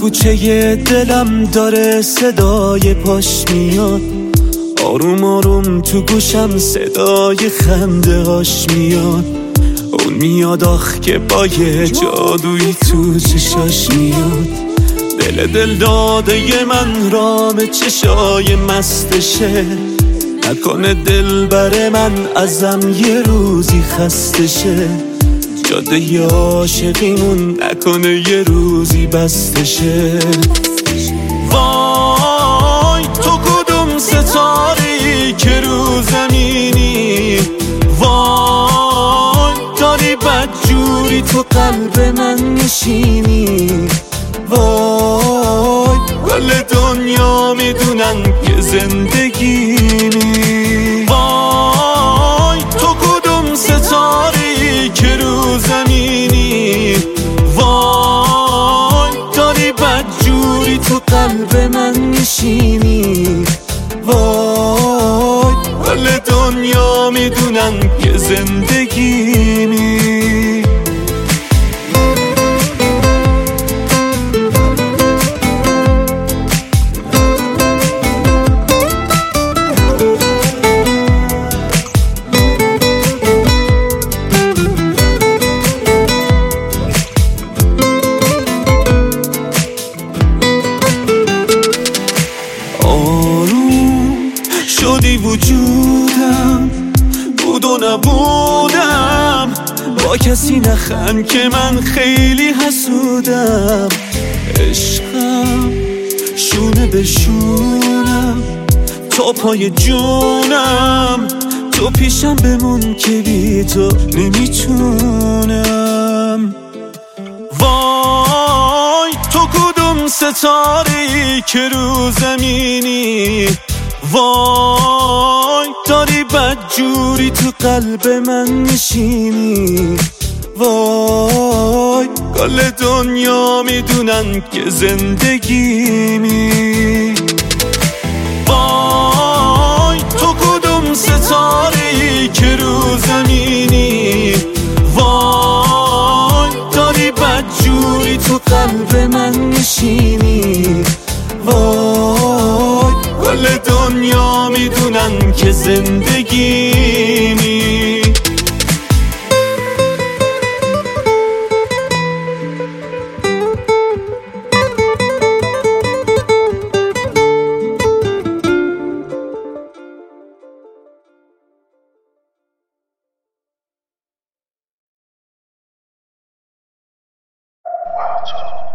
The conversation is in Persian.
کوچه دلم داره صدای پاش میاد، آروم آروم تو گوشم صدای خنده هاش میاد. اون میاد آخ که با یه جادویی تو چشاش میاد. دل داده من رام چشای مستشه، نکنه دل بر من ازم یه روزی خسته شه. جاده عاشقیمون نکنه یه روزی بسته شه. وای تو کدوم ستاری که رو زمینی، وای داری بدجوری تو قلب من میشینی. وای کل دنیا میدونن که زندگیمی. وای تو کدوم ستاری که رو زمینی، وای داری بدجوری تو قلب من میشینی. وای کل دنیا میدونن که زندگیمی. شدی وجودم، بود و نبودم، با کسی نخند که من خیلی حسودم. عشقم شونه به شونم، تا پای جونم، تو پیشم بمون که بی تو نمیتونم. وای تو کدوم ستاره که رو زمینی، وای داری بدجوری تو قلب من میشینی. وای کل دنیا میدونن که زندگیمی. وای تو کدوم ستاری که رو زمینی، وای داری بدجوری تو قلب من میشینی. وای کل دنیا میدونن که زندگیمی. Wow.